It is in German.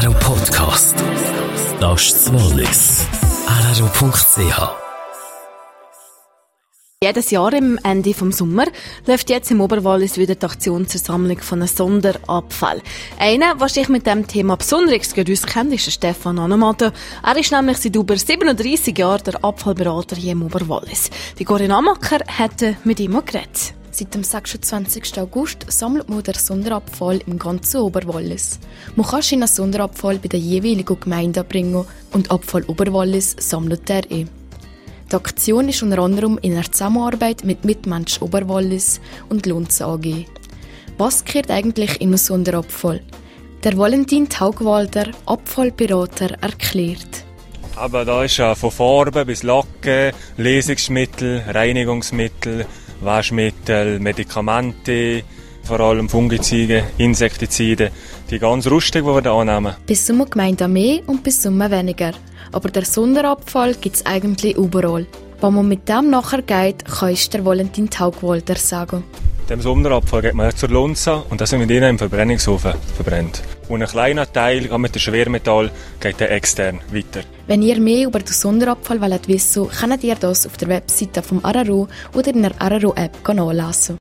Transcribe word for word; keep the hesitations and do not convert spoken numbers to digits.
R R O Podcast. Das ist das Wallis. R R O Punkt C H. Jedes Jahr am Ende des Sommers läuft jetzt im Oberwallis wieder die Aktion zur Sammlung von einem Sonderabfall. Einer, der sich mit diesem Thema besonders gut auskennt, ist Stefan Annemade. Er ist nämlich seit über siebenunddreissig Jahren der Abfallberater hier im Oberwallis. Die Corinna Amacker hat mit ihm geredet. Seit dem sechsundzwanzigsten August sammelt man den Sonderabfall im ganzen Oberwallis. Man kann seinen Sonderabfall bei der jeweiligen Gemeinde bringen und Abfall Oberwallis sammelt er eh. Die Aktion ist unter anderem in einer Zusammenarbeit mit Mitmensch Oberwallis und Lunz A G. Was gehört eigentlich in einen Sonderabfall? Der Valentin Taugwalder, Abfallberater, erklärt. Aber da ist ja von Farben bis Lacken, Lösungsmittel, Reinigungsmittel, Waschmittel, Medikamente, vor allem Fungizide, Insektizide, die ganz rüstig, die wir da annehmen. Bis Sommer Gemeinde mehr und bis Sommer weniger. Aber der Sonderabfall gibt es eigentlich überall. Wenn man mit dem nachher geht, kann es der Valentin Taugwalder sagen. Dem Sonderabfall geht man zur Lunza und das wird mit ihnen im Verbrennungsofen verbrennt. Und ein kleiner Teil mit dem Schwermetall geht dann extern weiter. Wenn ihr mehr über den Sonderabfall wollt wissen, könnt ihr das auf der Webseite vom R R O oder in der R R O-App nachlesen.